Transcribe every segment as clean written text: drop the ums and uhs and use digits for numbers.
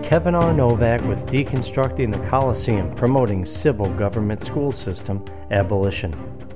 Kevin R. Novak with Deconstructing the Coliseum, promoting civil government school system abolition.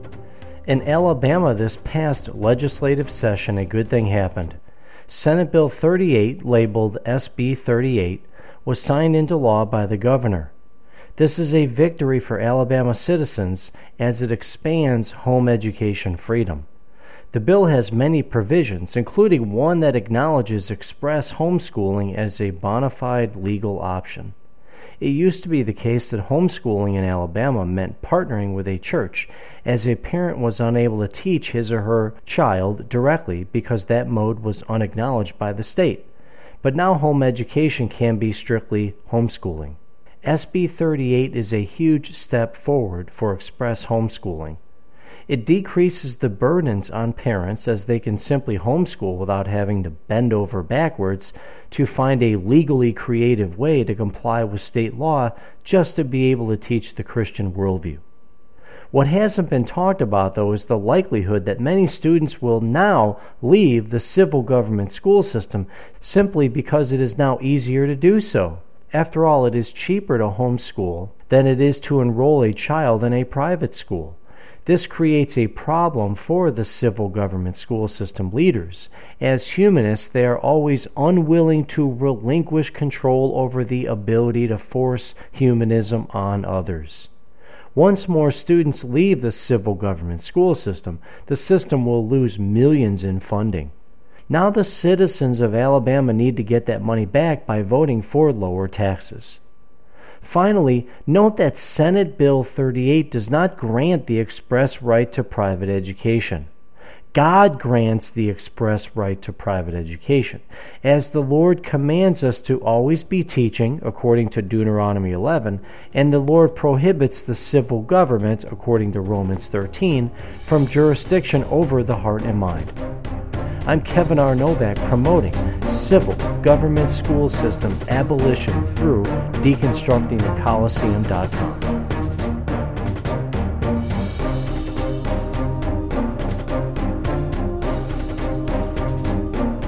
In Alabama this past legislative session, a good thing happened. Senate Bill 38, labeled SB 38, was signed into law by the governor. This is a victory for Alabama citizens as it expands home education freedom. The bill has many provisions, including one that acknowledges express homeschooling as a bona fide legal option. It used to be the case that homeschooling in Alabama meant partnering with a church, as a parent was unable to teach his or her child directly because that mode was unacknowledged by the state. But now home education can be strictly homeschooling. SB 38 is a huge step forward for express homeschooling. It decreases the burdens on parents as they can simply homeschool without having to bend over backwards to find a legally creative way to comply with state law just to be able to teach the Christian worldview. What hasn't been talked about, though, is the likelihood that many students will now leave the civil government school system simply because it is now easier to do so. After all, it is cheaper to homeschool than it is to enroll a child in a private school. This creates a problem for the civil government school system leaders. As humanists, they are always unwilling to relinquish control over the ability to force humanism on others. Once more students leave the civil government school system, the system will lose millions in funding. Now the citizens of Alabama need to get that money back by voting for lower taxes. Finally, note that Senate Bill 38 does not grant the express right to private education. God grants the express right to private education, as the Lord commands us to always be teaching, according to Deuteronomy 11, and the Lord prohibits the civil government, according to Romans 13, from jurisdiction over the heart and mind. I'm Kevin R. Novak, promoting civil government school system abolition through deconstructingthecoliseum.com.